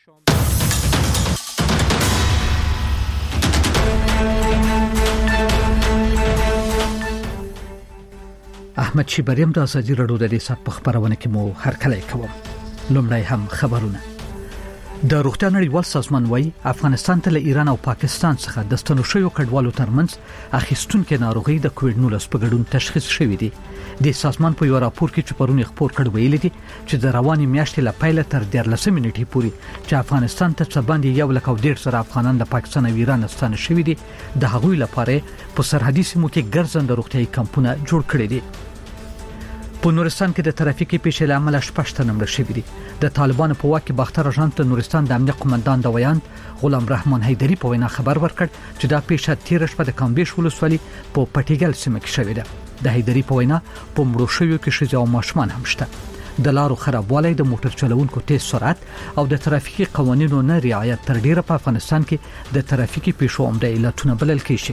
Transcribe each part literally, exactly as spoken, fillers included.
احمد شیبریم د ازادي راډیو د دې سات په خبرونه کې مو هرکلی کوم. لومړی هم خبرونه. د روغتیا نړیوال سازمان وايي افغانستان ته له ایران او پاکستان څخه د ستنو شویو کډوالو ترمنځ اخیستونکو ناروغي د کووډ نولس په ګډون تشخیص شوې دي. د سازمان په یو راپور کې چې پرون خبر کړ ویل دي چې د رواني میاشتې له پیله تر دیارلس منټې پورې چې افغانستان ته څه باندې یو لک او ډېر سره افغانان د پاکستان او ایران ستنه شوې دي د هغوی لپاره په سرحدي سیمو کې ګرځنده روغتيایي کمپونه جوړ کړي دي. په نورستان کې د ترافیکي پیښې له امله شپږ تنه مړه شوي دي. د طالبانو په واک کې باختر اژانس د نورستان د امنیت قومندان د ویاند غلام رحمان حیدری په وینا خبر ورکړ چې دا پیښه تیر شپه د کامبیش ولسوالۍ په پټیګل سیمه کې شوې ده. د حیدری په وینا په مړو شویو کې ښځې او ماشومان هم شته. د لارو خرابوالی، د موټر چلوونکو تیز سرعت او د ترافیکي قوانینو نه رعایت تر ډیره په افغانستان کې د ترافیکي پیښو عمده علتونه بلل کېږي.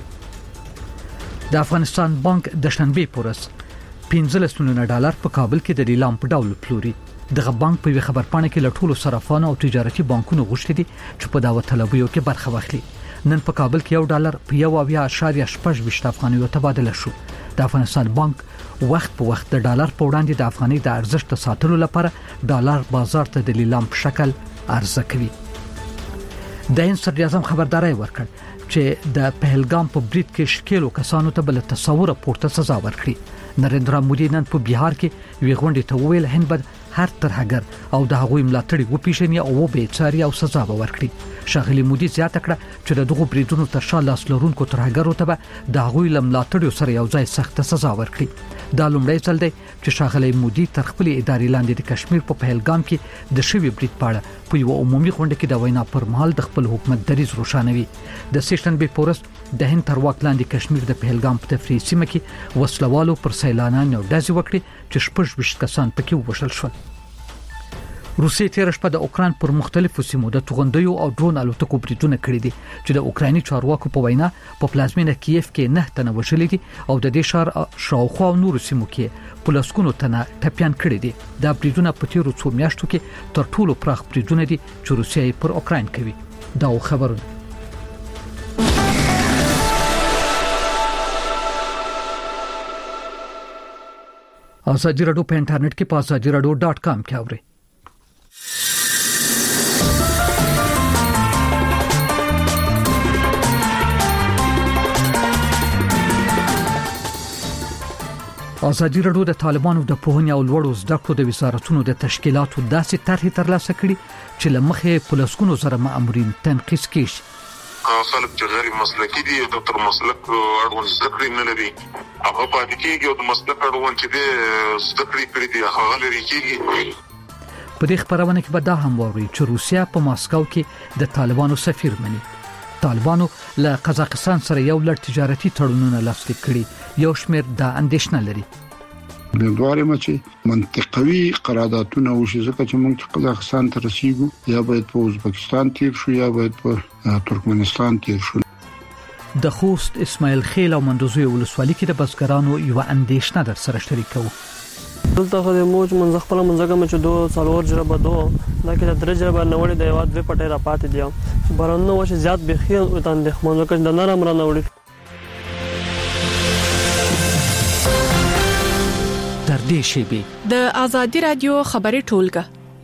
د افغانستان بانک د شنبه پورس پنځلس میلیونه ډالر په کابل کې د لیلام په ډول پلوري. دغه بانک په خبرپاڼه کې لټولو صرافانو او تجارتي بانکونو غوښتي دي چې په داوت طلبیو کې برخه واخلي. نن په کابل کې یو ډالر په یو اویا اشاریه شپږ ویشت افغانیو تبادله شو. د افغانستان بانک وخت په وخت د ډالر په وړاندې د افغاني د ارزښت ساتلو لپاره ډالر بازار ته د لیلام په شکل عرضه کوي. د هند صدر اعظم خبرداري ورکړ چې د پهلګام په بریټ کې شکیلو کسانو ته بل تصور پورته سزا ورکړي. نریندرا مودي نن په بهار کې وی غونډې ته ویل هند بد هر ترهګر او د هغوی ملاتړي وپیژني او به چاري او سزا به ورکړي. شاغلي مودي زیاته کړه چې دغه بریدونو تر شا لاس لرونکو ترهګرو ته به د هغوی ملاتړي سره یو ځای سخت سزا ورکړي. دا لومړی ځل دی چې شاغلي مودي تر خپل ادارې لاندې د کشمیر په پهلګام کې د شوی برید پاړه په یو عمومي غونډه کې د وینا پر مهال د خپل حکومت دریځ روښانوي. د سیشن به پورس د هند تر واک لاندې کشمیر د پهلګام په تفریحي سیمه کې وسلوالو پر سیلانیانو ډزې وکړي چې شپږ ویشت کسان پکې ووژل شول. روسیې تیر شپه د اوکران پر مختلفو سیمو د توغندیو او ډرون الوتکو بریدونه کړي دي چې د اوکراني چارواکو په وینا په پلازمینه کیف کې نه تنه وژلي دي او د دې شهر شاوخوا نور سیمو کې پولیسکونو تنه ټپيان کړي دي. دا بریدونه په تیرو څو میاشتو کې تر ټولو پراخ بریدونه دي چې روسیې پر اوکران کوي. دا خبرونه ازادي راډیو په انټرنیټ کې په ازادي راډیو ډاټ کام کې اورئ. ازادي راډیو د طالبانو د پوهنې او لوړو زده کړو د وزارتونو د تشکیلاتو داسې طرحې ترلاسه کړي چې لمخې پولیسکونو سره مامورین تنقیس کړي. خلک چې غیر مسلکي دي او د تر مسلک اړوند زده کړې نه لري هغه پاتې کېږي او د مسلک اړوند چې د زده کړې کړې دي هغه لري کېږي. په دې خبرونه کې به دا هم ووري چې روسیا په ماسکو کې د طالبانو سفیر مني. طالبانو له قزاقستان سره یو لړ تجارتي تړونونه لاسلیک کړي. یو شمېر دا اندېښنه لري. دواره مچي منطقوي قراردادونه وشي ځکه چې موږ قزاقستان ته رسیدو یا باید په ازبکستان تیر شو یا باید په ترکمنستان تیر شو. د خوست اسماعیل خیل او مندوزوی ولسوالۍ کې د بزګرانو یو اندېښنه در سره شریکو. دلته خو د موج منځ خپل منځګه مچ دوه څلور جربه دوه دا کې د درې جربه نوړې د یو دوه پټه را پاتې دي. بارانو وش زیات بخیل او تاند خمنځ کې د نرم را نوړې. تر دې شی د ازادي رادیو خبري ټولګه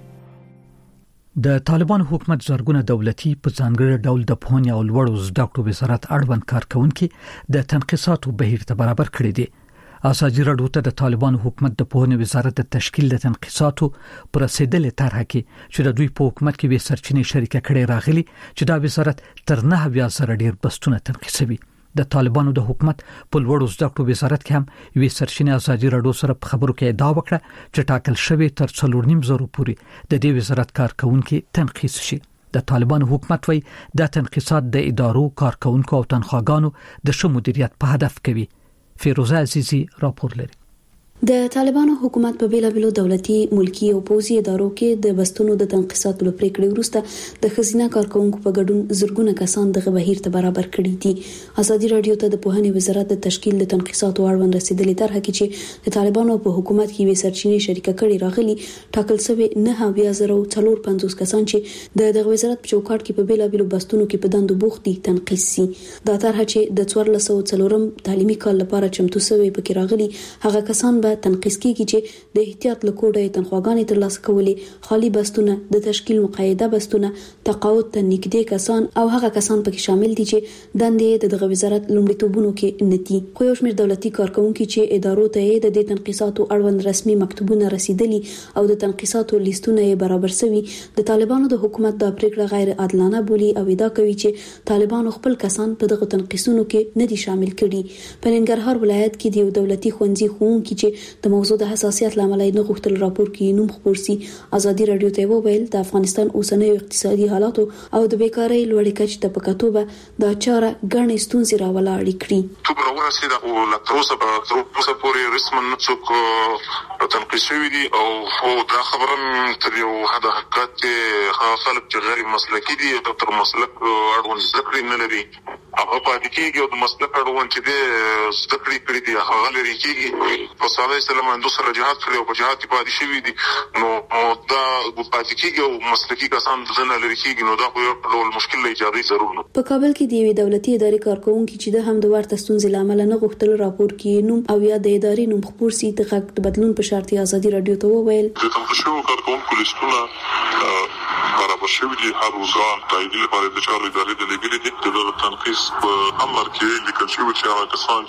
د طالبان حکومت زرګونه دولتي په ځانګړي ډول د پوهنې او لوړو زده کړو وزارت اړوند کارکونکو د تنقیصاتو بهیر ته برابر کړی دي. ازادي راډیو ته د طالبان حکومت د پوهنې وزارت د تشکیل د تنقیصاتو پر رسیدلې طرحه کې چې د دوی په حکومت کې به سرچینې شریکه کړي راغلي چې دا وزارت تر نه بیا سره ډیر بستونه تنقیصوي. د طالبانو د حکومت په لوړو زده کړو وزارت کې هم یوې سرچینې ازادي راډیو سره په خبرو کې ادعا وکړه چې ټاکل شوی تر څلور نیم زره پورې د دې وزارت کارکونکو تنقیص شي. د طالبانو حکومت وایي دا تنقیصات د ادارو کارکونکو او تنخواګانو د ښه مدیریت په هدف کوي. فیروزه عزیزی راپور لري. د طالبانو حکومت په بیلابېلو دولتي ملکی او پوځي ادارو کې د بستونو د تنقیصاتو لپاره پریکړې وروسته د خزینه کارکونکو په ګډون زرګونه کسان د بهیر ته برابر کړي دي. ازادي رادیو ته د پوهنې وزارت د تشکیل د تنقیصاتو اړوند رسیدلې طرحه کې چې د طالبانو په حکومت کې وي سرچینې شریکه کړي راغلي ټاکل شوی نه بیا زره څلور پنځوس کسان چې د دغه وزارت په چوکاټ کې په بیلابېلو بستونو کې په دندو بوخت دي تنقیص شي. دا طرحه چې د څوارلس سوه څلورم تعلیمي کال لپاره چمتو شوی پکې راغلي هغه کسان به تنقیص کیږي چې د احتیاط لکوډه تنخواګانې ترلاسه کولې خالی بستونه د تشکیل مقایده بستونه تقاعد ته نږدې کسان او هغه کسان پکې شامل دي چې دندې د دغه وزارت لومړیتوبونو کې ندي. خو یو شمېر دولتي کارکونکو چې ادارو ته د دې تنقیصاتو اړوند رسمي مکتوبونه رسیدلي او د تنقیصاتو لیستونه برابر شوي د طالبانو د حکومت د پریکړه غیر عادلانه بولي او ادعا کوي چې طالبانو خپل کسان په دغه تنقیصونو کې ندي شامل کړي. په ننګرهار ولایت کې د دولتي ښوونځي ښوونکي چې د موضوع د حساسیت لامل نه غوښتل راپور کې نوم خبر سي. ازادي رادیو ته وویل د افغانستان اوسنۍ اقتصادي حالات او د بیکاری لوړې کچې ته پکاتوبه د چاره غنې ستونزې راولاړې کړې. تو برونه سي د او لکروسه په تروسه پورې رسمن نڅوک تنقیص شوی دي او خو دا خبره تر یو حد حقیقت خلک چې غیر مسلکي دي د تر مسلک اړوند ذکر نه لري هغه پاتې کېږي او د مسلک اړوند چې د ذکر کړی دي هغه لري کېږي. په صلی الله علیه وسلم سره جهاد کړی او په جهاد کې پاتې شوی دي نو دا پاتې کېږي او مسلکي کسان دغه لري کېږي نو دا یو ډول مشکل ایجادي ضرور نه. په کابل کې د دولتي ادارې کارکونکو چې د هم د ورته ستونزې لامل نه غوښتل راپور کې نوم او یا د ادارې نوم خبر سي د غږ بدلون په شرط ازادي رادیو ته وویل د تنقیصو کارکونکو لیستونه برابر شوی دي هر وزارت تایید لپاره د چارو ادارې د لګیلې دي د تنقیص په امر کې لیکل شوی چې هغه کسان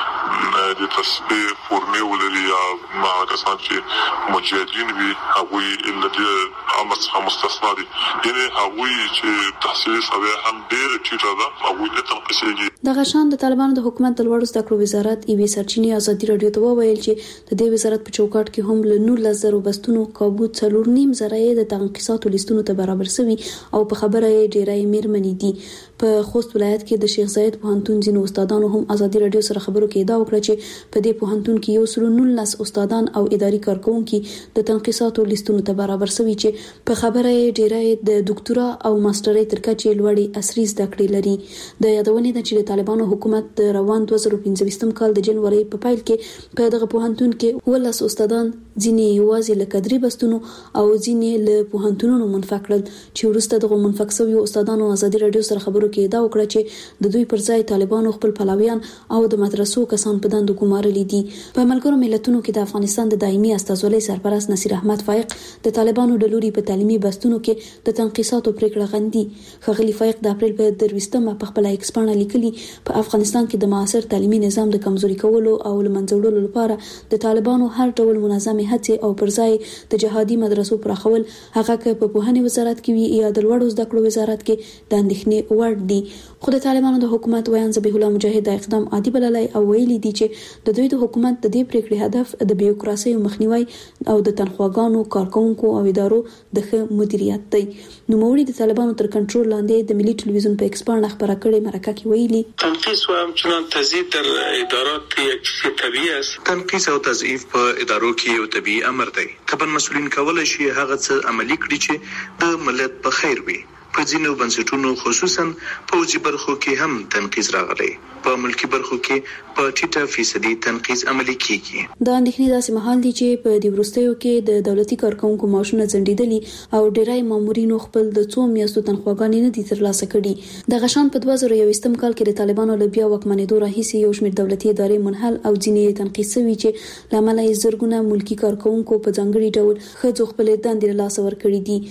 چې د تصفیه فورمې ولري یا ما کسان چې مجاهدین وي هغه الا د امر څخه مستثنا دي یعنی هغه چې تحصیل سوي هم ډېر ټیټه ده هغه د تنقیصي د غشان د طالبانو د حکومت د لوړو زده کړو وزارت ایوي سرچینې ازادي رادیو ته وویل چې د دې وزارت په چوکاټ کې هم له نولس زره بستونو کابو څلور نیم زره د تنقیصاتو لیستونو ته برابر شوي او په خبره یې ډیرای میرمنې دي. په خوست ولایت کې د شیخ زاید پوهنتون ځینو استادانو هم ازادي رادیو سره خبرو کې ادعا وکړه چې په دې پوهنتون کې یو سل نولس استادان او اداري کارکونکو د تنقیصاتو لیستونو ته برابر شوي چې په خبره یې ډیرای د ډاکټرا او ماسترۍ تر کچې لوړې عصري زده کړې لري. د یادونې د چې طالبانو حکومت د روان دوه زره پنځه کال د جنوري په پایل کې په دغه پوهنتون کې ولس استادان ځینې یوازې له کډري بستونو او ځینې له پوهنتونونو منفک کړل چې ورسته دغه منفک شوی استادانو ازادي رادیو سره خبرو کې ادعا وکړه چې د دوی پر ځای طالبانو خپل پلاویان او د مدرسو کسان په دندو ګمارلي دي. په ملګرو ملتونو کې د افغانستان د دایمي استازولۍ سرپرست نصیر احمد فائق د طالبانو د لوري په تعلیمي بستونو کې د تنقیصاتو پریکړه غندي. خغلی فائق د اپریل په درويشتمه په خپل ایکسپانه لیکلي په افغانستان کې د معاصر تعلیمي نظام د کمزوري کولو او لمنځوړلو لپاره د طالبانو هر ډول منظمه هڅې او پر ځای د جهادي مدرسو پراخول هغه که په پوهنې وزارت کې وي یا د لوړو زده کړو وزارت کې د اندېښنې وړ دي. خو د طالبانو د حکومت ویان ذبیح الله مجاهد د اقدام عادي بللای او ویلي دي چې د دوی د حکومت د دې پریکړې هدف د بیوکراسي مخنیوي او د تنخواګانو کارکونکو او ادارو د ښه مدیریت دی. نو موري د طالبانو تر کنټرول لاندې د ملي ټلویزیون په ایکسپانه خبره کړې مرکه کې ویلي تنقیص و همچنان تزیید در ادارات یک چیز طبیعی است. تنقیص او تضعیف په ادارو کې یو طبیعي امر دی. طبعا مسؤلین کولای شي هغه څه عملي کړي چې د ملت په خیر وي. په ځینو بنسټونو خصوصا په وجې برخو کې هم تنقیص راغلی. په ملکی برخو کې په ټیټه فیصدي تنقیص عملي کیږي. دا اندېښنې داسې مهال دي چې په دې وروستیو کې د دولتي کارکونکو معاشونه ځنډېدلي او ډیری مامورینو خپل د څو میاشتو تنخواګانې نه دي ترلاسه کړي. د غشان په دوه زره یوویشتم کال کې د طالبانو له بیا واکمنېدو راهیسې یو شمېر دولتي ادارې منحل او ځینې تنقیص شوي چې لامل یې زرګونه ملکی کارکونکو په ځانګړي ډول ښځو خپلې دندې له لاسه ورکړې دي.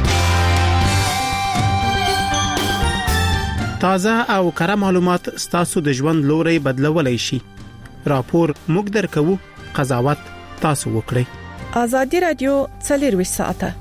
تازه او کره معلومات ستاسو د ژوند لوري بدلولای شي. راپور موږ درکو، قضاوت تاسو وکړئ. ازادي رادیو څلور ساعته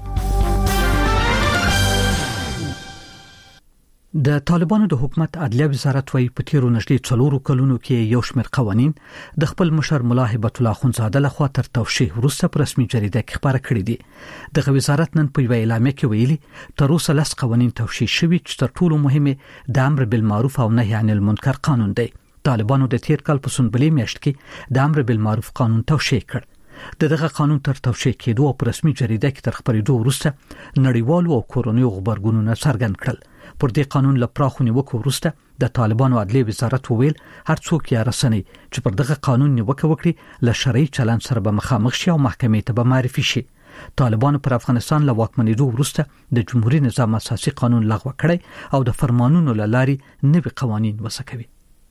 د طالبانو د حکومت عدلیه وزارت وايي په تیرو نږدې څلورو کلونو کې یو شمېر قوانين د خپل مشر ملا هبت الله خونزاده لخوا تر توشیح وروسته په رسمي جریده کې خبره کړې دي. د وزارت نن په وینا کې ویلي تر اوسه لس قوانين توشیح شوي چې تر ټولو مهمه د امر بالمعروف او نهي عن المنکر قانون دی. طالبانو د تیر کال په سنبلې میاشت کې د امر بالمعروف قانون توشیح کړ. دغه قانون تر توشیح کېدو او رسمي جریده کې تر خبرېدو وروسته نړیوالو او کورنیو خبرګونونو څرګند کړل. پر دې قانون له پراخو نیوکو وروسته د طالبانو عدلي وزارت وویل هر څوک یا رسنۍ چې پر دغه قانون نیوکه وکړي له شرعي چلن سره به مخامخ شي او محکمې ته به معرفي شي. طالبانو پر افغانستان له واکمنېدو وروسته د جمهوریت نظام اساسي قانون لغوه کړی او د فرمانونو له لارې نوي قوانين وسکوي.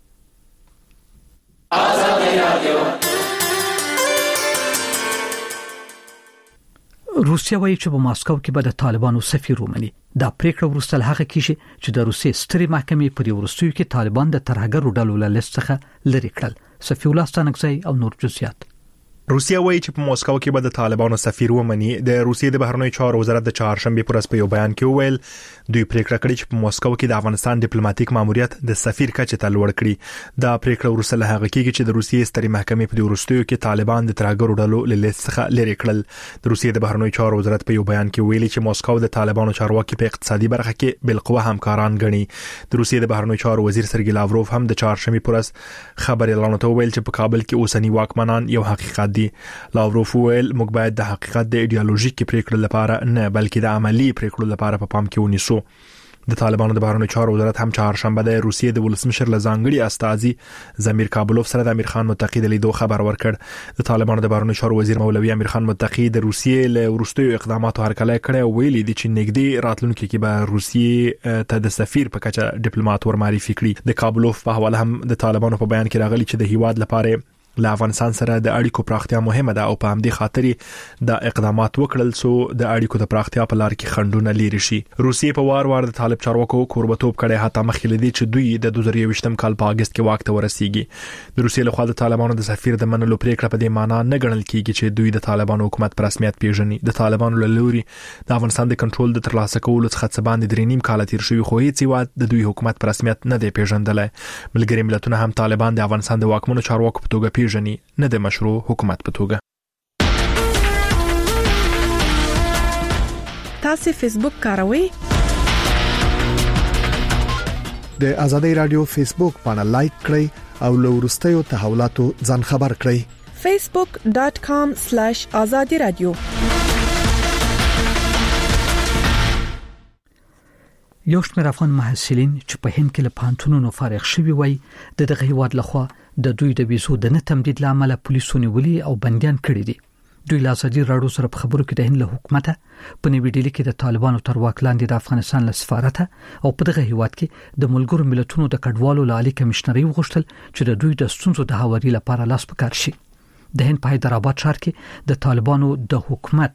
روسیا وایي چې په ماسکو کې به د طالبانو سفیر ومني. دا پریکړه وروسته له هغه کېږي چې د روسیې سترې محکمې پر وروستیو کې طالبان د ترهګرو ډلو له لیست څخه لرې کړل. صفی الله ستانکزی او نور جزئیات. روسیا وایي چې په ماسکو کې به د طالبانو سفیر ومني. د روسیې د بهرنیو چارو وزارت د چهارشنبه پر ورځ په یو بیان کې وویل دوی پریکړه کړې چې په ماسکو کې د افغانستان ډیپلوماټیک ماموریت د سفیر کچه ته لوړ کړي. دا پریکړه وروسته له هغه کېږي چې د روسیې سترې محکمې په وروستیو کې طالبان د ترهګرو ډلو له لیست څخه لرې کړل. د روسیې د بهرنیو چارو وزارت په یو بیان کې ویلي چې ماسکو د طالبانو چارواکي په اقتصادي برخه کې بالقوه همکاران ګڼي. د روسیې د بهرنیو چارو وزیر سرګی لاوروف هم د چهارشنبه پر ورځ خبر اعلان ویل چې په کابل کې اوسنی واکمنان یو حقیقت دي. لاوروف ویل موږ باید د حقیقت د ایدئولوژیکي پریکړو لپاره نه بلکې د عملی پریکړو لپاره په پام کې ونیسو. د طالبانو د بهرنیو چارو وزارت هم چهارشنبه د روسیې د ولسمشر لزانګړي استازي زمیر کابلوف سره د امیر خان متقی د لیدو خبر ورکړ. د طالبانو د بهرنیو چارو وزیر مولوی امیر خان متقی د روسیې له ورستیو اقداماتو هرکلی کړی او ویلي دي چې نږدې راتلونکي کې به روسیې ته د سفیر په کچه ډیپلوماټ ورمعرفي کړي. د کابلوف په حواله هم د طالبانو په بیان کې راغلي چې د هیواد لپاره له افغانستان سره د اړیکو پراختیا مهمه ده او په همدې خاطر د اقدامات وکړل سو د اړیکو د پراختیا په لار کې خنډونه لري شي. روسیې په وار وار د طالب چارواکو کوربتوب کړي حتی مخکې لدی چې دوی د دوه زره یوویشتم کال په اگست کې واک ته ورسیږي. د روسیې له خوا د طالبانو د سفیر د منلو پریکړه په دې معنی نه ګڼل کیږي چې دوی د طالبانو حکومت پر رسمیت پیژني. د طالبانو له لوري د افغانستان د کنټرول د ترلاسه کولو څخه څه باندې درې نیم کال تیر شوی خو هیڅ وخت د دوی حکومت پر رسمیت نه دی پیژندل. ملګری ملتونه هم طالبان د افغانستان د واکمنو چارواکو په توګه پیژني نه د مشروع حکومت په توګه. تاسو فیسبوک کاروئ؟ د ازادي رادیو فیسبوک باندې لایک کړئ او له وروستیو تحولاتو ځان خبر کړئ. facebook dot com slash azadi radio. یو شمېر افغان محصلین چې په هند کې له پانتونونو فارغ شوي وای د دغه هیواد لخوا د دوی د ویزو د نه تمدید لامل پولیسو نیولي او بنديان کړي دي. دوی له ازادي راډیو سره په خبرو کې د هند له حکومت په نیوي ډیلي کې د طالبانو تر واک لاندې د افغانستان له سفارت او په دغه هیواد کې د ملګرو ملتونو د کډوالو لالي کمشنري وغوښتل چې د دوی د ستونزو د هواري لپاره لاس پکار شي. د هند په حیدرآباد ښار کې د طالبانو د حکومت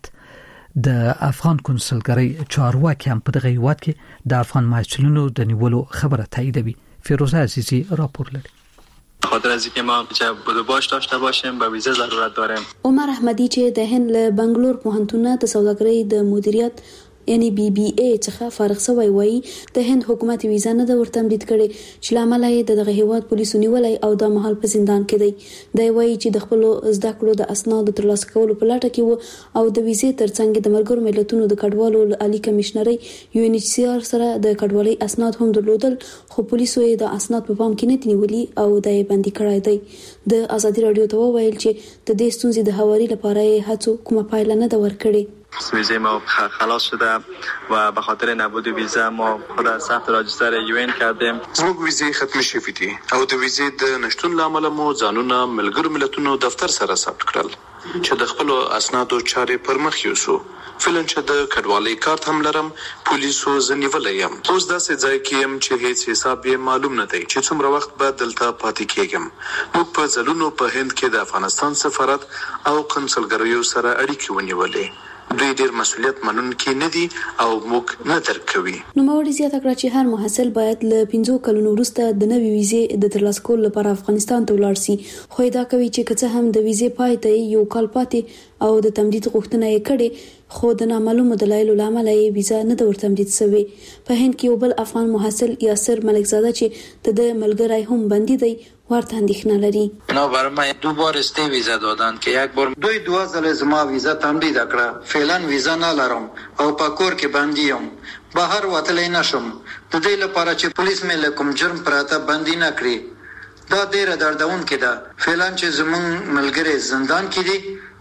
د افغان کنسولګری چارواکي هم په دغه هیواد کې د افغان محصلینو د نیولو خبره تاییدوي. فیروزه عزیزی راپور لري. خاطر از اینکه ما چه بدو باش داشته باشیم به ویزه ضرورت داریم. عمر احمدی چې د هند له بنگلور پوهنتون د سوداګرۍ د مدیریت یعنی بی بی ای څخه فارغ شوی وای د هند حکومت ویزه نه د ورتمدید کړي چې لامل یې دغه هیواد پولیسو نیولای او د محل په زندان کې دی. دی وای چې د خپل زده کړو د اسناد ترلاسه کولو په لټه کې وو او د ویزې ترڅنګ د ملګرو ملتونو د کډوالو عالی کمشنري یو ان ایچ سی آر سره د کډوالۍ اسناد هم درلودل خو پولیسو یې د اسناد په پام کې نه نیولي او د بندي کړای دی. د ازادي رادیو ته وویل چې د دې ستونزې د هواري لپاره هڅو کومه پایله نه ده ورکړې. ویزه ما خلاص شده و به خاطر نبود ویزه ما خود از ثبت راجستر یو ان کردیم. زموږ ویزه ختم شوې دي او د ویزې د نشټون لامل مو ځانونه ملګرو ملتونو دفتر سره ثبت کړل چې د خپل اسنادو چارې پر مخ یوسو. فلن چې د کډوالۍ کارت هم لرم پولیسو ځنیولې يم. اوس داسې ځای کې يم چې هیڅ حساب یې معلوم نه دی چې څومره وخت به دلته پاتې کېږم. موږ په ځلونو په هند کې د افغانستان سفارت او کنسولګریو سره اړیکې ونیولې. دوی ډېر مسؤلیت منونکي نه دي او موږ نه درک کوي. نو موري زیاته کړه چې هر محصل باید له پنځو کلونو وروسته د نوې ویزې د ترلاسه کولو لپاره افغانستان ته ولاړ شي. خو دا کوي چې که څه هم د ویزې پای ته یو کال پاتې او د تمدید غوښتنه یې کړې خو د نامعلومو دلایلو لامل یې ویزا نه د ورتمدید شوی. په هند کې یو بل افغان محصل یاسر ملکزاده چې د ملګری هم بندي دی ورته اندېښنه لري. نو برای من دو بار استه ویزا دادن که یک بار دوی دو ځله زما ویزا تمدید کړه. فعلا ویزا نه لرم او په کور کې بندي یم. بهر وتلای نشم. د دې لپاره چې پولیس مې له کوم جرم پراته بندي نه کړی. دا ډېر دردونکې ده. فعلا چې زمون ملګری زندان کې دي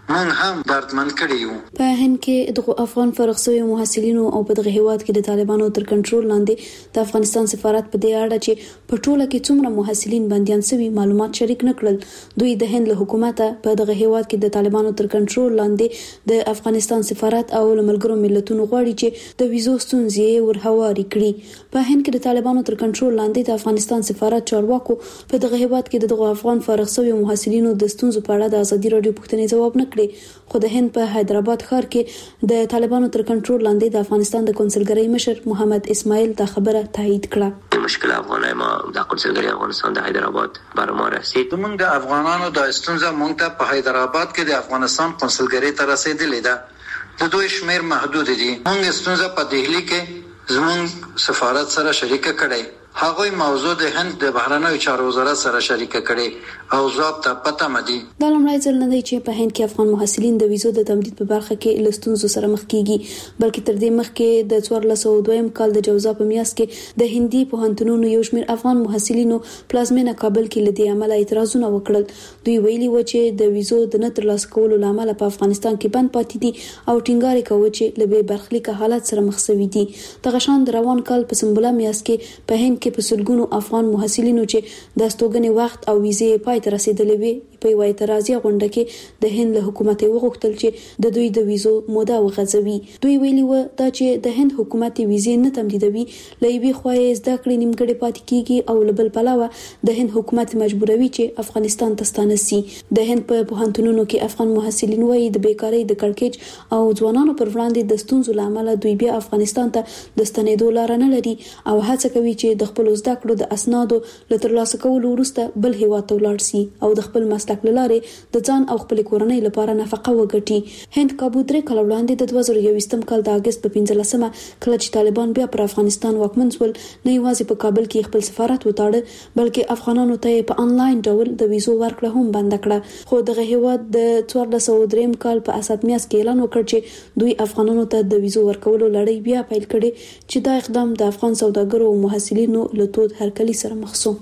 موږ هم دردمن کړي یو. په هند کې د افغان فارغ شوي محصلینو او په دغه هیواد کې د طالبانو تر کنټرول لاندې د افغانستان سفارت په دې اړه چې په ټوله کې څومره محصلین بنديان شوي معلومات شریک نکړل. دوی د هند له حکومته په دغه هیواد کې د طالبانو تر کنټرول لاندې د افغانستان سفارت او ملګرو ملتونو غواړي چې د ویزو ستونزې ورهواري کړي. په هند کې د طالبانو تر کنټرول لاندې د افغانستان سفارت چارواکو په دغه هیواد کې دغه افغان فارغ شوي محصلینو د ستونزو په اړه د ازادي رادیو پوښتنې جواب نه خو د هند په حیدرآباد ښار کې د طالبانو تر کنټرول لاندې د افغانستان د کونسلګرۍ مشر محمد اسماعیل دا خبره تایید کړه. مشکل افغانای ما د کونسلګرۍ افغانستان د حیدرآباد بر ما رسید. موږ د افغانانو د ستونزه موږ ته په حیدرآباد کې د افغانستان کونسلګرۍ ته رسیدلې ده. د دوی شمیر محدود دي. موږ ستونزه په دهلی کې زموږ سفارت سره شریک کړي. هغوی موضوع د هند د بهرنیو چارو وزارت سره شریک کړي او ځواب ته پته مدي. دا لومړی ځل نه دی چې په هند کې افغان محصلین د ویزو د تمدید په برخه کې لستونزو سره مخ کیږي، بلکې تر دې مخکې د څوارلس سوه دویم کال د جوزا په میاشت کې د هندي پوهنتونونو یو شمېر افغان محصلینو پلازمینه کابل کې لدی عمل اعتراضونه وکړل. دوی ویلي و چې د ویزو د نه ترلاسه کولو لامل په افغانستان کې بند پاتې دي او ټینګار کوي چې له بې برخلیک حالت سره مخ شوي دي. دغه شان د روان کال په سمبولا میاشت کې په هند کې په سلګونو افغان محصلینو چې د استوګنې وخت او ویزې پای ته رسیدلې وي په یو اعتراضي غونډه کې د هند له حکومت وغوښتل چې د دوی د ویزو موده وغځوي. دوی ویلي و دا چې د هند حکومت ویزې نه تمدیدوي، لایوي خوای زده کړې نیمګړې پاتې کیږي او لبل پلاوه د هند حکومت مجبوروي چې افغانستان ته ستانه سي. د هند په پوهنتونونو کې افغان محصلین وایي د بیکاری د کړکېچ او ځوانانو پر وړاندې د ستونزو لامل دوی بیا افغانستان ته د ستنېدو لار نه لري او هڅه کوي چې د خپل زده کړو د اسنادو له ترلاسه کولو وروسته بل هیواد ته ولاړ شي او د خپل مسلک لاره د ځان او خپل کورنۍ لپاره نفقه وګټي. هند کابو درې کال وړاندې د دوه زره یوویشتم کال د اگست په پنځلسمه کله چې طالبان بیا پر افغانستان واکمن شول، نه یوازې په کابل کې خپل سفارت وتاړه بلکې افغانانو ته په انلاین ډول د ویزو ورکړه هم بند کړه. خو دغه هیواد د څوارلس سوه دریم کال په اسات میاشت کې اعلان وکړ چې دوی افغانانو ته د ویزو ورکولو لړۍ بیا پیل کړي چې دا اقدام د افغان سوداګرو او محصلینو له تود هرکلي سره مخ شو.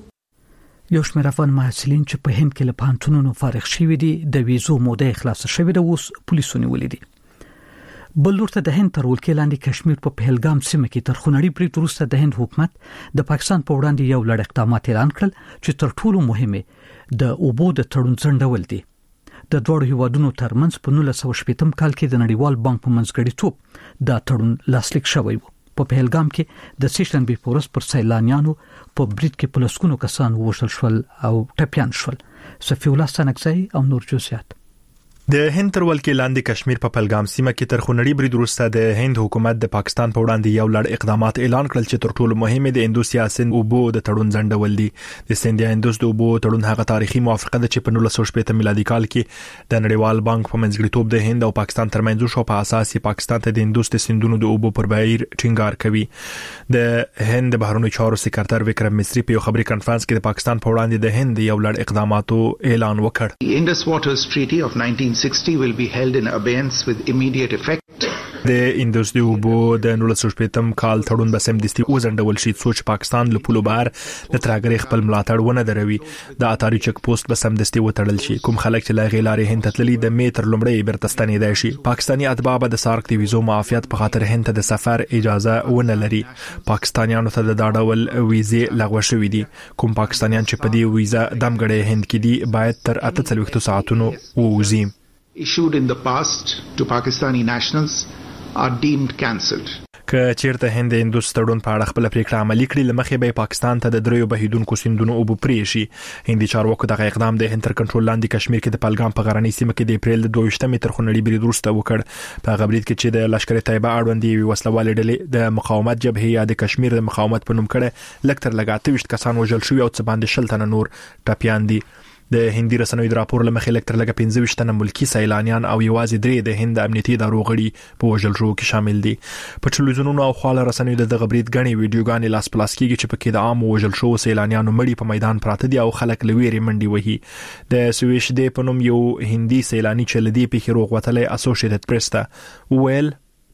یو شمېر افغان محصلین چې په هند کې له پوهنتونونو فارغ شوي دي د ویزو موده خلاص شوې ده اوس پولیسو نیولې دي. بل لورته د هند تر ولکې لاندې کشمیر په پهلګام سیمه کې تر خونړي برید وروسته د هند حکومت د پاکستان په وړاندې یو لړ اقدامات اعلان کړل چې تر ټولو مهمه د اوبو د تړون ځنډول دي. د دوه هیوادونو ترمنځ په نولس سوه شپږم کال کې د نړیوال بانک په منځګړیتوب دا تړون لاسلیک شوی و. په پهلګام کې د سیشنبې پورس پر سیلانیانو په برید کې پلسکونو کسان ووژل شول او ټپيان شول. صفی الله سنگزی او نور جوسیات. د هند تر ولکې لاندې کشمیر په پهلګام سیمه کې تر خونړي برید وروسته د هند حکومت د پاکستان په وړاندې یو لړ اقدامات اعلان کړل چې تر ټولو مهمه د اندو سیاسن اوبو د تړون ځنډول دي. د سندیا اندوس د اوبو تړون هغه تاریخي موافقه ده چې په نولس سوه شپږ میلادي کال کې د نړیوال بانک په منځګړیتوب د هند او پاکستان ترمنځ شو. په اساس یې پاکستان ته د اندوس د سندونو د اوبو پر بهیر ټینګار کوي. د هند بهرنیو چارو سکرټر وکرم مصری په یو خبري کانفرنس کې د پاکستان په وړاندې د هند یو لړ اقداماتو اعلان وکړ. The Indus Waters Treaty of nineteen sixty will be held in abeyance with immediate effect. د اندوس د اوبو د نولس سوه شپږم کال تړون به سمدستي وځنډول شي څو چې پاکستان له پولو بهر د ترهګرۍ خپل ملاتړ ونه دروي. د اتاري چک پوسټ به سمدستي وتړل شي. کوم خلک چې لا غیلارې هند تللي د میټر لومړی برته ستنېدای شي. پاکستاني اتباع به د سارک د ویزو معافیت په خاطر هند ته د سفر اجازه ونه لري. پاکستانیانو ته د داډول ویزې لغوه شوې دي. کوم پاکستانیان چې په دې ویزه دمګړې هند کې دي باید تر اته څلوېښت ساعتونو ووځي. Issued in the past to Pakistani nationals are deemed cancelled. که چیرته هند اندوس تړون په اړه خپل پریکړه عملي کړي لمخې به پاکستان ته د دریو بهیدونکو سیندونو اوبو پرې شي. هندي چارواکو دغه اقدام د هند تر کنټرول لاندې کشمیر کې د پهلګام په غرنۍ سیمه کې د اپریل د دوه ویشتمې تر خونړي برید وروسته وکړ. په غبرید کې چې د لشکر طیبه اړوند یو وسلوال ډلې د مقاومت جبهې یا د کشمیر د مقاومت په نوم کړه لکتر لګاته وشت کسان وژل شوی او څه باندې شل تنه نور ټپيان دي. د هندي رسنوي د راپور لمخې لکتر لګه پنځه ویشت تنه ملکی سیلانیان او یوازې درې د هند امنیتي ادارو غړي په وژل شو کې شامل دي. په ټلویزیونونو او خواله رسنوي د غبرید غني ویډیوګانې لاس پلاس کیږي چې پکې د عام وژل شو سیلانیانو مړي په میدان پراته دي او خلک لويري منډي وهي. د سويش د پنوم یو هندي سیلانی چې لدی په خروغ وتلې اسوسییټډ پریس ته ویل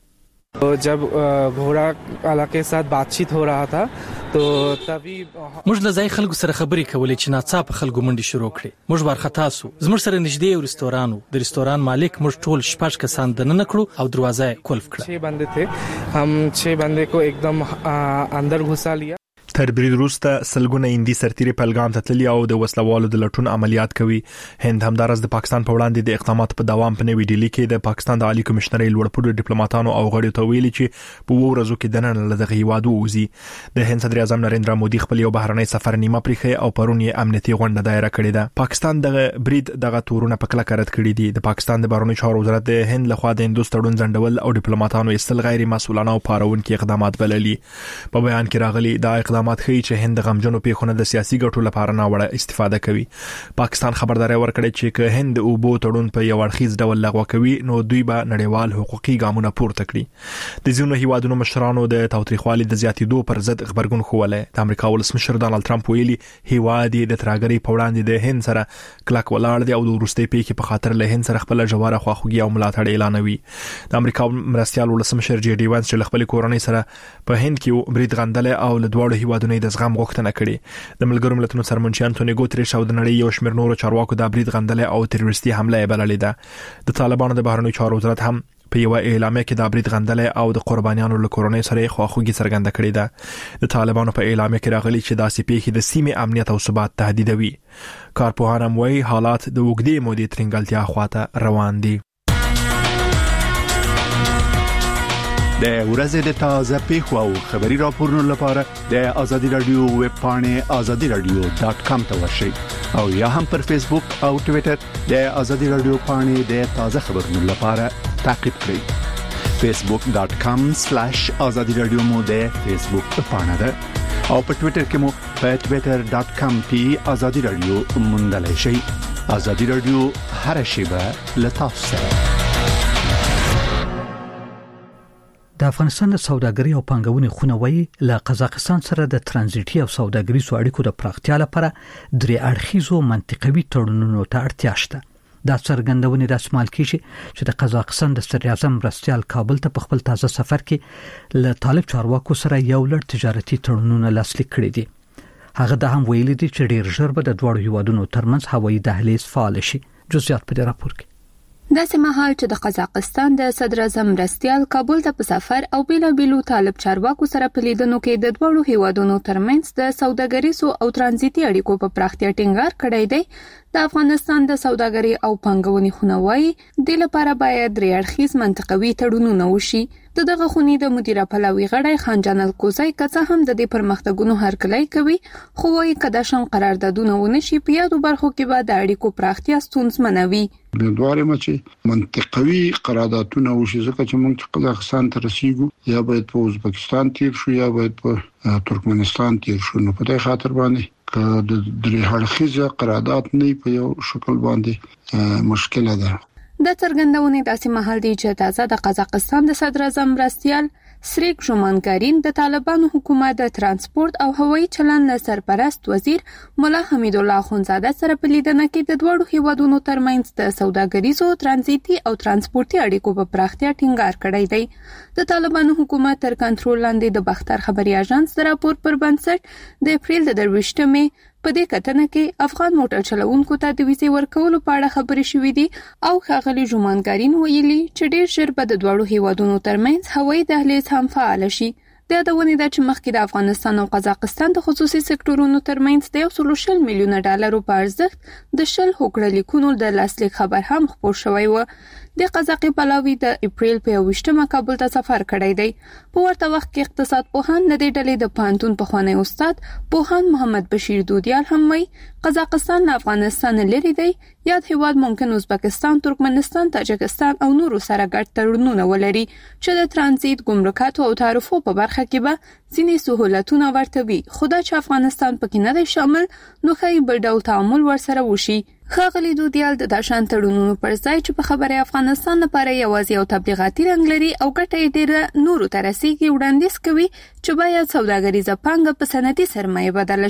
जब घोड़ा वाला के साथ बातचीत हो रहा था तो तभी موږ له ځای خلکو سره خبرې کولې چې ناڅاپه خلکو منډي شروع کړې. موږ وارخطا سو. زموږ سره نږدې یو رستوران و. د رستوران مالک موږ ټول شپږ کسان دننه کړو او دروازه یې قلف کړه. छह बंदे थे. हम छह बंदे को एकदम अंदर घुसा लिया. تر برید وروسته سلګونه هندي سرتیري پهلګام ته تللي او د وسلوالو د لټون عملیات کوي. هند همدارس د پاکستان په وړاندې د اقداماتو په دوام په نوې ډیلی کې د پاکستان د عالی کمشنري لوړپوړو ډیپلوماټانو او غړیو ته ویلي چې په وو ورځو کې د نن له دغه هیواد ووزي. د هند صدر اعظم نریندرا مودي خپل یو بهرنی سفر نیمه پریخي او پرون یې امنیتي غونډه دایره کړې ده. پاکستان دغه برید دغه تورونه په کله کړت کړی دي. د پاکستان د بهرنی چارو وزارت د هند لخوا د هندوستان تړون ځنډول او ډیپلوماټانو استل غیر مسؤلانه او پارونکي اقدامات بللي. په بیان کې راغلي دا اقدامات ښیي چې هند غمجنو پیښونه د سیاسي ګټو لپاره نه وړه استفاده کوي. پاکستان خبرداري ورکړي چې که هند او بو تړون په یو اړخیز ډول لغوه کوي نو دوی به نړیوال حقوقي ګامونه پورته کړي. د ځینو هیوادونو مشرانو د تاوتریخوالي د زیاتېدو پر ضد خبرګون خوله. د امریکا ولسمشر ډانلډ ترامپ ویلي هیواد د ترهګرۍ په وړاندې د هند سره کلک ولاړ دی او د وروستي پیښې په خاطر له هند سره خپل جواره خواخوږي او ملاتړ اعلانوي. د امریکا مرستيال ولسمشر جی ډي وانس چې خپل کورنۍ سره په هند کې برید غندل او له دوړو هیوادونو د زغم غوښتنه کړې. د ملګرو ملتونو سرمنشي انټونی ګوتریش او د نړۍ یو شمېر نورو چارواکو د برید غندل او تروریستي حمله بللې ده. د طالبانو د بهرنی چارو وزارت هم په یو اعلامیه کې د برید غندل او د قربانیانو له کورنۍ سره خواخوږي څرګنده کړې ده. د طالبانو په اعلامیه کې راغلي چې داسې پیښې د سیمې امنیت او ثبات تهدیدوي. کارپوهان وايي حالات د وګړي مودې ترنګلتیا خواته روان دي. د ورځې د تازه پیښو او خبري راپورونو لپاره د آزادي رادیو ویب پاڼه آزادي رادیو ډاټ کام ته ورشئ او یا هم پر فیسبوک او ټوئیټر د آزادي رادیو پاڼه د تازه خبرونو لپاره تعقیب کړئ. فیسبوک ډاټ کام سلیش آزادي رادیو مو د فیسبوک پاڼه ده او په ټوئیټر کې مو په ټوئیټر ډاټ کام کې آزادي رادیو موندلای شئ. آزادي رادیو هر شیبه لتاسو سره. د افغانستان د سوداګرۍ او پانګونې خونه وایي له قزاقستان سره د ترانزیتي او سوداګریزو اړیکو د پراختیا لپاره درې اړخیزو منطقوي تړونونو ته اړتیا شته. دا څرګندونه د اسمال کیږي چې د قزاقستان د صدر اعظم مرستيال کابل ته په خپل تازه سفر کې له طالب چارواکو سره یو لړ تجارتي تړونونه لاسلیک کړي دي. هغه د هم ویلي دي چې ډیر ژر به د دوه هیوادونو ترمنځ هوایي دهلیز فعال شي. جزئیات په دې راپور کې داسې مهال چې د قزاقستان د صدر اعظم مرستيال کابل ته په سفر او بیلا بیلو طالب چارواکو سره په لیدنو کې د دوه هیوادونو ترمنځ د سوداګریزو او ترانزیتي اړیکو په پراختیا ټینګار کړی دی. د افغانستان د سوداګرۍ او پانګونې خونه وایي د لپاره باید درې اړخیز منطقوي تړونونه وشي. د دغه خونې د مدیره پلاوي غړی خانجان الکوزی کڅه هم د دې پرمختګونو هرکلی کوي خو وايي کدا شان قراردادونه ونشي په یادو برخو کې به د اړیکو پراختیا ستونزمنه وي. د دواره مچي منطقوي قراردادونه وشي ځکه چې موږ قزاقستان ته رسیدو یا باید په ازبکستان تیر شو یا باید په ترکمنستان تیر شو. نو په دې خاطر باندې که د درې اړخیزه قرارداد نه په یو شکل باندې مشکله ده. د څرګندونې داسې محل دی چې تازه د قزاقستان د صدر اعظم مرستيال سریک ژومانکارین د طالبانو حکومت د ترانسپورت او هوایي چلند له سرپرست وزیر مولا حمید الله خونزاده سره په لیدنه کې د دوه هیوادونو ترمنځ د سوداګریزو ترانزیتي او ترانسپورتي اړیکو په پراختیا ټینګار کړی دی. د طالبانو حکومت تر کنټرول لاندې د بختر خبري اژانس د راپور پر بنسټ د اپریل د درويشتمې په دې کتنه کې افغان موټر چلوونکو ته د ویزې ورکولو په اړه خبرې شوې دي او ښاغلي ژومانکارین ویلي چې ډېر ژر به د دوه هیوادونو ترمنځ هوایي دهلیز هم فعال شي. د یادونې ده چې مخکې د افغانستان او قزاقستان د خصوصي سکتورونو ترمنځ د یو سل شل میلیونه ډالرو په ارزښت د شل هوکړه لیکونو د لاسلیک خبر هم خپور شوی و. د قزاقي پلاوي د اپریل په یوویشتمه کابل ته سفر کړی دی. په ورته وخت کې اقتصاد پوهان د دې ډلې د پوهنتون پخوانی استاد پوهان محمد بشیر دودیال هم وایي قزاقستان له افغانستان لري دی. یاد هیواد ممکن ازبکستان، ترکمنستان، تاجکستان او نورو سره ګډ تړونونه ولري چې د ترانزیت، ګمرکاتو او تعرفو په برخه کې به ځینې سہولتونه ورته وي. خو دا چې افغانستان پکې نه دی شامل نو ښایي بل ډول تعامل ورسره وشي. ښاغلي دودیال د داشان تړونونو پر ځای چې په خبره افغانستان لپاره یوازې یو تبلیغاتي رنګ لري او ګټه یې ډېره نورو ته رسیږي وړاندیز کوي چې باید سوداګریزه پانګه په صنعتي سرمایه بدله شي.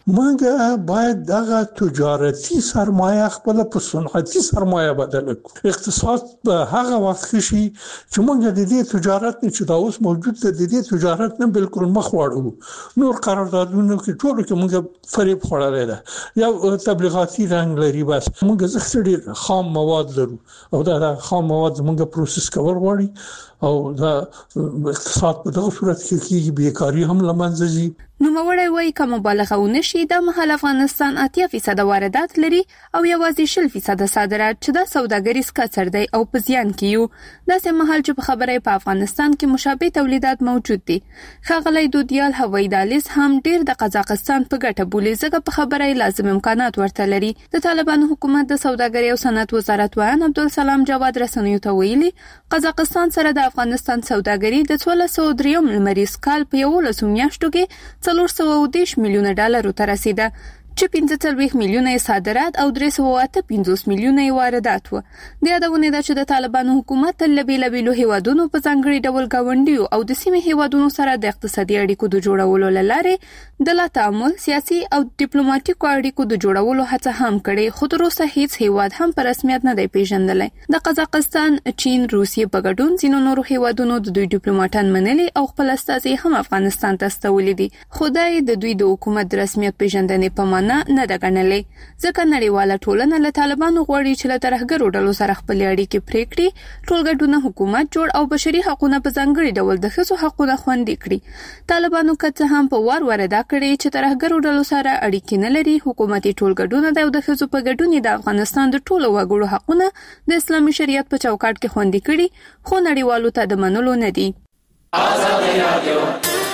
موږ باید دغه تجارتي سرمایه خپل په صنعتي سرمایه بدل کړو. اقتصاد په هغه وخت کې شي چې موږ د دې تجارت نه چې دا اوس موجود دی د دې تجارت نه بالکل مخ واړو. نور قراردادونو کې ټول کې موږ فریب خوړلې ده یا تبلیغاتي رنګ لري. بس موږ زخه ډیر خام مواد لرو او دا خام مواد موږ پروسس کول غواړي او دا اقتصاد په دغه صورت کې کېږي بیکاری هم لمنځه ځي. نو موري وای کوم مبالغه ونشي د مهال افغانستان اتیا فیصد واردات لري او یوازې شل فیصد صادرات چې د سوداګریز کڅر دی او په زیان کې یو. د سه مهال چې په خبره په افغانستان کې مشابه تولیدات موجود دي. خغلی دودیال هوایي دهلیز هم ډیر د قزاقستان په ګټه بولي ځکه په خبره لازم امکانات ورته لري. د طالبانو حکومت د سوداګرۍ او صنعت وزارت وایي عبدالسلام جواد رسنیو ته ویلي قزاقستان سره د افغانستان سوداګري د څوارلس سوه درې لمریز کال په یولسو میاشتو کې څلور سوه او دېرش میلیونه ډالر ته رسیده چې پنځه څلوېښت میلیونه صادرات او درې سوه اته پنځوس میلیونه واردات و. د یادونه ده چې د طالبانو حکومت تل بیلابیلو هیوادونو په ځانګړي ډول گاونډیو او د سیمې هیوادونو سره د اقتصادي اړیکو د جوړولو لپاره د لا تعامل سیاسي او ډیپلوماټیکو اړیکو د جوړولو هڅه هم کړې خو تر اوسه هیڅ هیواد هم په رسمیت نه دی پیژندلی. د قزاقستان، چین، روسیې په ګډون ځینو نورو هیوادونو د دوی ډیپلوماټان منلي او خپل استازي هم افغانستان ته استولي دي. خدای د دوی د حکومت د رسمیت پیژندنې په معنا نه ده ګڼلې ځکه نړیواله ټولنه له طالبانو غواړي چې له ترهګرو ډلو سره خپل اړیکې پرې کړي، ټولګډونه حکومت جوړ او بشري حقوقونه په ځانګړي ډول د ښځو حقوقونه خوندي کړي. طالبانو که هم په وار وردا کړي چې ترهګرو ډلو سره اړیکې نه لري، حکومتي ټولګډونه د ښځو په ګډون د افغانستان د ټولو وګړو حقوقونه د اسلامي شریعت په چوکاټ کې خوندي کړي خو نړیوالو ته د منلو نه دي. آزادي رادیو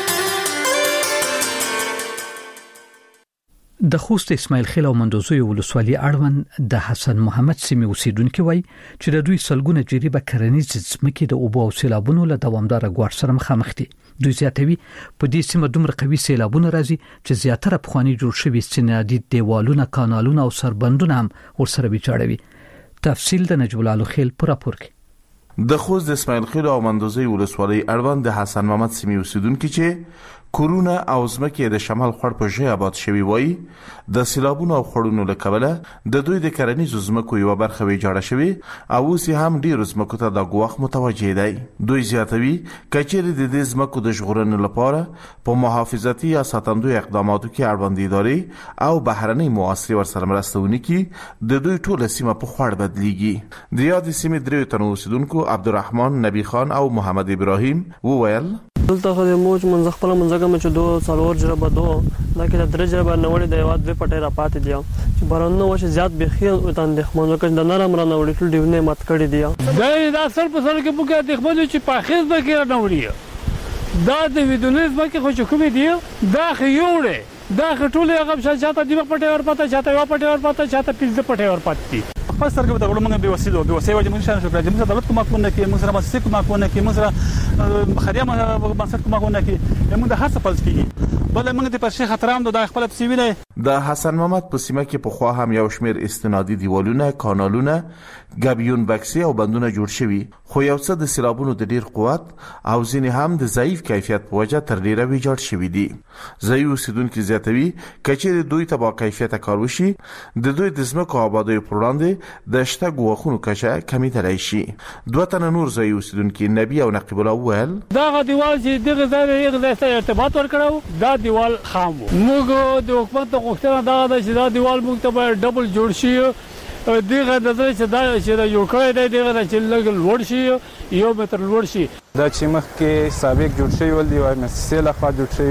د خوست اسماعیل خیل او مندوزوی ولسوالۍ اړوند د حسن محمد سیمې اوسیدونکو وای چې د دوی سلګونه جریبه کرنیز ځمکې د اوبو او سیلابونو له دوامدار غوړ سره مخامخ دي. دوی زیاتوي په دې سیمه دومره قوي سیلابونه راځي چې زیاتره پخوانی جوړ شوی سینادي دیوالونه، کانالونه او سربندونه هم ورسره ویچاړوي. تفصیل د نجیب الله خیل پر راپور کې. د خوست اسماعیل خیل او مندوزوی ولسوالۍ اړوند د حسن محمد سیمې اوسیدونکو چې کورونا او زمکه د شمال خړ په ژوند آباد شوی وای د سیلابونو او خړونو له کبله د دوی د کرنیزو زمکو یو برخه وی جوړه شوی او اوس هم ډیر زمکو ته د غوښ متوجه دی. دوی زیاتوي کچېری د دې زمکو د ژغورنې لپاره په محافظتي یا ساتندوی اقداماتو کې اړوند اداري او بهرنۍ مواسسې ورسره مرستهونکي کې د دوی ټول سیمه په خړ بدلیږي. د یاد سیمې درې تنو اوسیدونکو عبدالرحمن، نبی خان او محمد ابراهیم وویل دلته خو د موج منځ خپل منځګه مچ دوه څلور جربه دوه لکه د درجه باندې نوړې د یواد په پټه را پاتې دي چې بارانو وشه زیات بخیل او تان د خمنو کې د نرم را نوړې ټول دیونه مات کړی دی. دا د اثر په سره کې بوګه د خمنو چې په خیز به کې نوړي دا د ویدونیز به کې خو کومې دی دا خيوړې دا خټولې هغه شاته دی په پټه ور پاتې چاته ور پټه ور پاتې چاته پیځ پټه ور پاتې خپل سرګو د غړو موږ به وسیلو به وسیله وجه موږ شان شو کړی موږ دولت کومه کوونه کې موږ سره مؤسسه کومه کوونه کې موږ سره خریه بنسټ کومه کوونه کې موږ د هر څه پلس کیږي بل موږ د پرشه خطرام د خپل پسې ویلې. د حسن محمد په سیمه کې په خوا هم یو شمیر استنادي دیوالونه، کانالونه، ګابیون بکسي او بندونه جوړ شوي خو یو څه د سیلابونو د ډیر قوت او ځینې هم د ضعیف کیفیت په وجه تر ډیره ویجاړ شوي دي. ځایي اوسیدونکو زیاتوي کچېری دوی ته با کیفیت کار وشي د دوی د ځمکو آبادی پر وړاندې د شته غوښونو کچه کمیدلی شي. دوه تنه نور ځایي اوسیدونکو نبی او نقیب الله وویل دا دیوال چې دغه ځای یو ځای ارتباط ورکړو دا دیوال خام موږ د حکومت غوښتنه دا ده چې دا دیوال موږ ته ډبل جوړ شي دغه د چې دا چې یو کړی دی دغه چې لګ لوړ شي یو متر لوړ شي. دا چې مخکې سابق جوړ شوی ول دی او مؤسسه لخوا جوړ شوی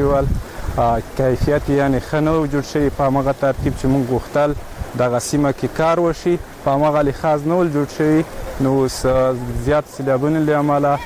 ول کیفیت یعنی خنو جوړ شوی په هغه ترتیب چې موږ غوښتل دغه سیمه کې کار وشي په هغه لحاظ نه ول جوړ شوی نو زیات سیلابونه لامل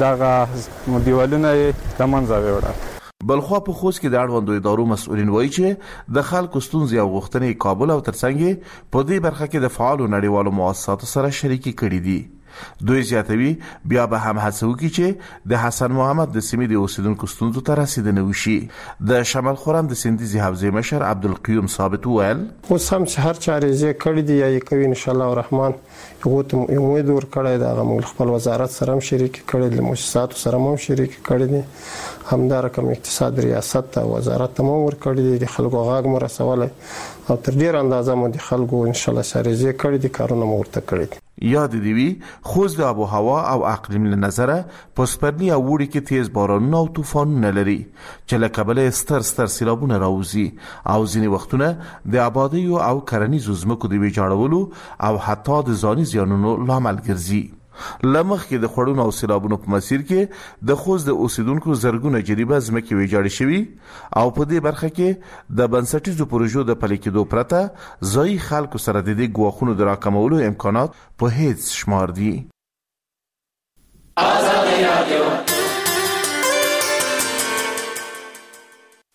دغه دیوالونه د منځه وړل. بلخوا په خوست کې د اړوندو ادارو مسؤلین وایي چې د خلکو ستونزې او غوښتنې کابل او ترڅنګ په دې برخه کې د فعالو نړیوالو مؤسساتو سره شریکي کړې دي. دوی زیاتوي بیا به هم هڅه وکړي چې د حسن محمد د سیمې د اوسیدونکو ستونزو ته رسیدنه وشي. د شمال خرم د سندیزي حوزې مشر عبدالقیوم ثابت وویل اوس هم چې هر چارې یې کړې دي یا یې کوي ان شاء الله الرحمن یو ته امید ورکړی دا موږ خپل وزارت سره هم شریک کړی د مؤسساتو سره هم شریک کړی دي همدا رقم اقتصاد ریاست ته وزارت ته هم ورکړی دي د خلکو غاګ مو رسولای او تر ډیر اندازه مو د خلکو ان شاء الله سره یې کړی دي کارونه مو ورته کړی دي. یاد دی وی خوځ د آب و هوا او اقلیم له نظره پسپرنی او وړي کې تیز بارانونه او طوفانونه لري چې له کبله ستر ستر سیلابونه راوځي او ځینې وختونه د آبادی او کرنیزو ځمکو د ویجاړولو او حتی د ځاني زیانونو لامل ګرځي. لمخ کې د خړونو او سیلابونو په مسیر کې د خوځ د اوسیدونکو زرګونه جریبه ځمکې ویجاړې شوي او په دې برخه کې د بنسټیزو پروژو د پلي کېدو پرته ځایي خلکو سره د دې ګواښونو د راکمولو امکانات په هیڅ شمار دي.